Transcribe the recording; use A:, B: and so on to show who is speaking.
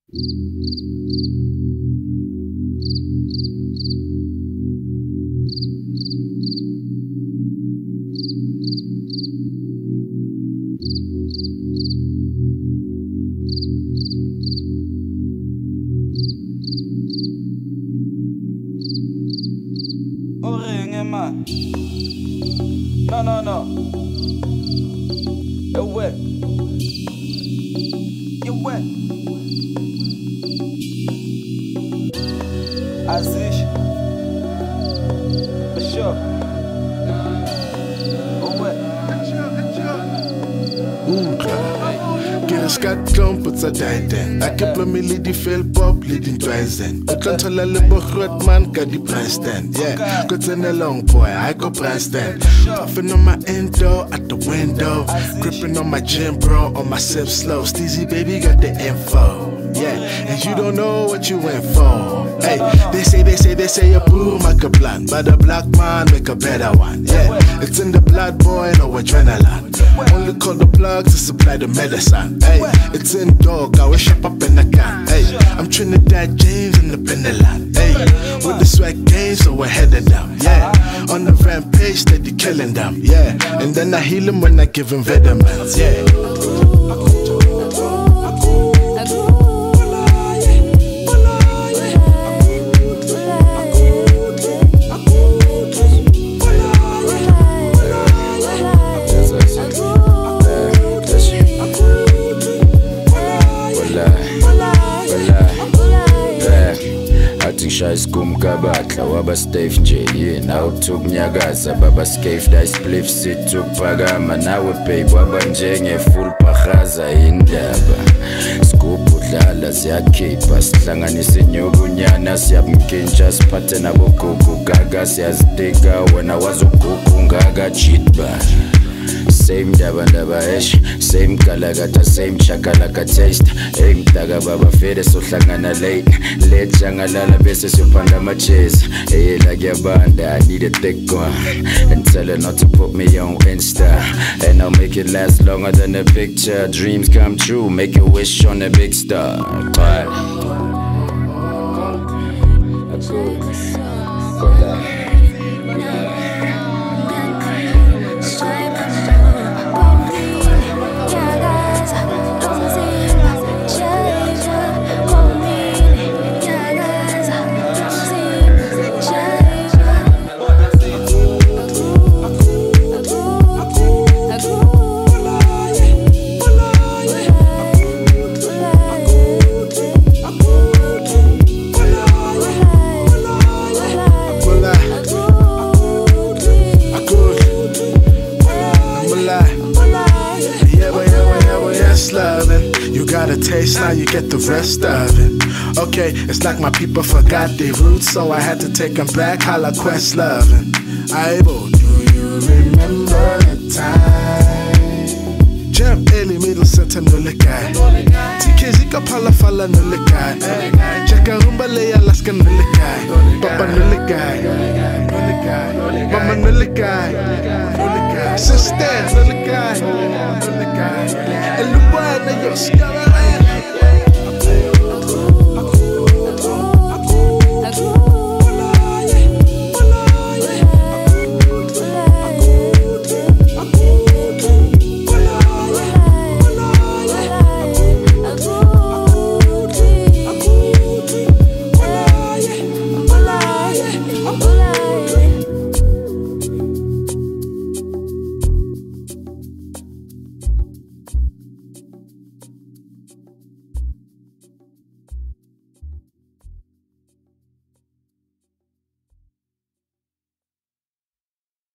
A: No. You're wet. Azish. For sure. You're wet.
B: Skatkamp sa daiden Ek heb een milie die veel pop liet in twijzen Ik kan tolele begroot man ka die prijs stand Yeah, good in a long boy, I go price stand Puffing on my endo, at the window Gripping on my gym bro, on my sip slow Steezy baby got the info Yeah, and you don't know what you went for Hey, they say a boo make a plan But a black man make a better one Yeah, it's in the blood boy, no adrenaline Only call the plug to supply the medicine Hey, it's in dog, I wish up in the can Hey, I'm Trinidad James in the Pendeland Hey, with the swag game so we're headed down Yeah, on the rampage steady killing them Yeah, and then I heal them when I give them vitamins Yeah
C: Scheiß kumkabatla wabastave nje yena uthuknyakaza baba scave dice spliff situphakama nawe babe waba njenge full pahaza indaba scoop udlala siyakhipha sihlanganise nyobunyana siyabunkintsha siphathe nabogugu gaga siyazitika wena wazogugu ngaka cheatba Same daba esh, same kalakata, same chakalaka taste Hey mtaka baba fede so hlangana late Late jangalala bese siyopanda machase Hey like yabanda, I need a thick one And tell her not to put me on Insta And I'll make it last longer than a picture Dreams come true, make a wish on a big star
B: You got a taste, now you get the rest of it Okay, it's like my people forgot their roots So I had to take them back, holla quest loving Aibo, do you remember the time? Jump early, middle center, no likai TKZ kapala fala no likai Cheka rumba le Alaska no likai Papa no likai Mama no likai Sister no likai El lugar de ellos